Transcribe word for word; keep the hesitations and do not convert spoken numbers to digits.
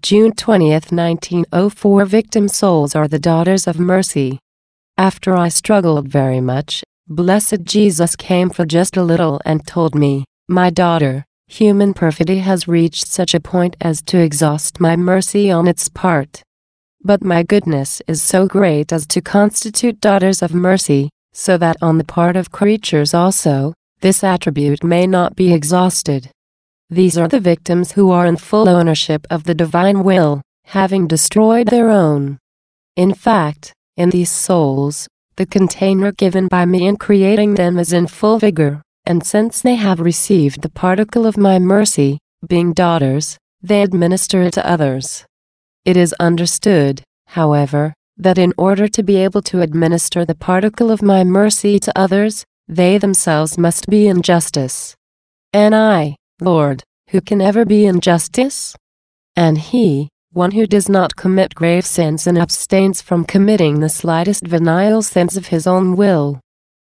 June twentieth nineteen oh four Victim souls are the daughters of mercy. After I struggled very much, blessed Jesus came for just a little and told me, "My daughter, human perfidy has reached such a point as to exhaust my mercy on its part. But my goodness is so great as to constitute daughters of mercy, so that on the part of creatures also, this attribute may not be exhausted." These are the victims who are in full ownership of the divine will, having destroyed their own. In fact, in these souls, the container given by me in creating them is in full vigor, and since they have received the particle of my mercy, being daughters, they administer it to others. It is understood, however, that in order to be able to administer the particle of my mercy to others, they themselves must be in justice. And I, Lord, who can ever be in justice? And he, one who does not commit grave sins and abstains from committing the slightest venial sins of his own will,